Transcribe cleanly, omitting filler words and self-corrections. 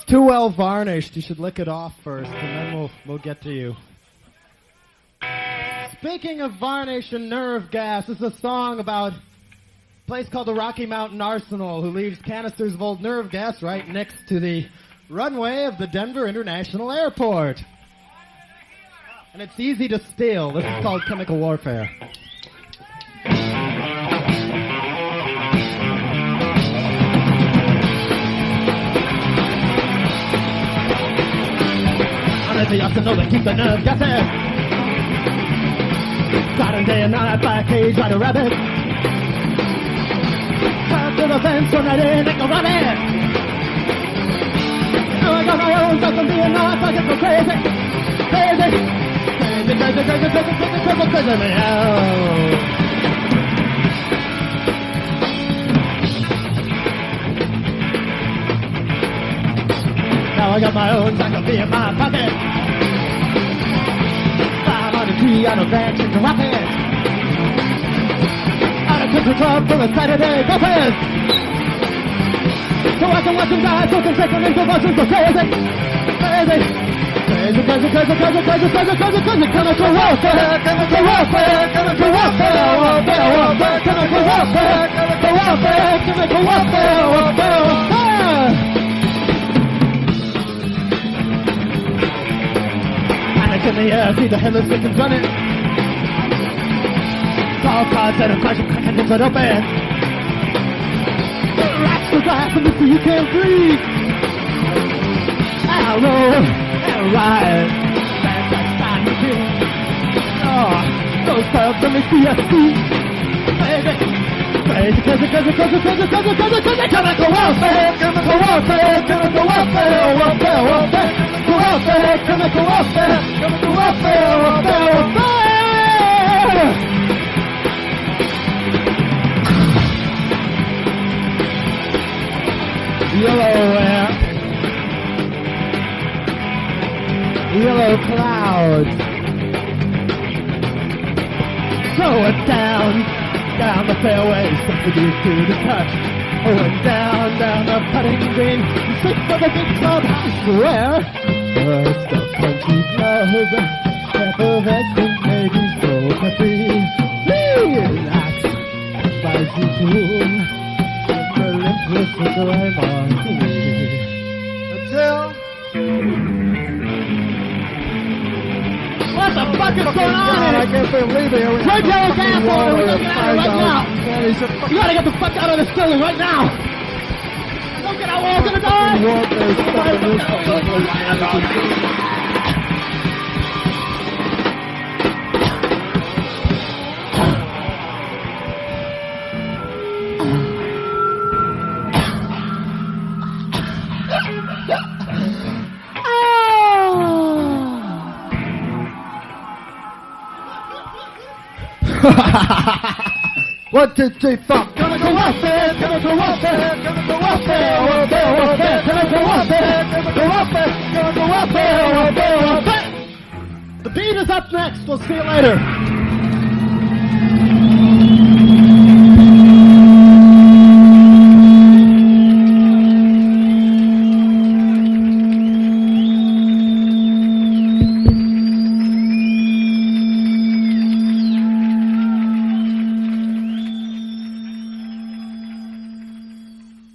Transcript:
It's too well varnished. You should lick it off first, and then we'll get to you. Speaking of varnish and nerve gas, this is a song about a place called the Rocky Mountain Arsenal, who leaves canisters of old nerve gas right next to the runway of the Denver International Airport. And it's easy to steal. This is called Chemical Warfare. The arsenal that keeps the nerve gases. Driving day and night by a cage like a rabbit. Tied to the fence when I didn't make a rabbit. Now I got my own stuff from being nuts. I get so crazy. Crazy. Crazy, crazy, crazy, crazy, crazy, crazy, crazy, me out. Now I got my own faculty in my pocket. Out of that chicken rocket. Out of country club full of Saturday golfers. So I can watch them die, so can take them into motion so crazy. Crazy. Crazy, crazy, crazy, crazy, crazy, crazy, crazy, crazy. Chemical warfare, chemical warfare, chemical warfare, warfare, warfare, chemical warfare, chemical warfare, chemical warfare, warfare, warfare. In the air, see the headless victims running. Tall cars that are crashing, cracking things that open. The rats are glass and the sea can't breathe. Arrow, and ride. That's time to kill. Oh, those clubs on the CSC. Crazy, crazy, crazy, crazy, crazy, crazy, crazy, crazy, crazy. Chemical warfare, chemical warfare, chemical warfare, warfare, warfare. Warfare, chemical warfare, chemical warfare, warfare, warfare. Yellow clouds. Throw it down the fairway, something to the touch. And down the putting green, six for the big club, I swear. First of country club, effervescent, maybe so free. Relax, spicy cool, relentless with the right martini. Until... What the fuck is going on here? I can't believe it. Red yellow gas order, we're looking at it right now. You gotta get the fuck out of this building right now. Don't get out, we're all gonna die. One, two, three, four. Chemical warfare, chemical warfare, chemical warfare, warfare, warfare, chemical warfare, chemical warfare, chemical warfare, warfare, warfare. The beat is up next. We'll see you later.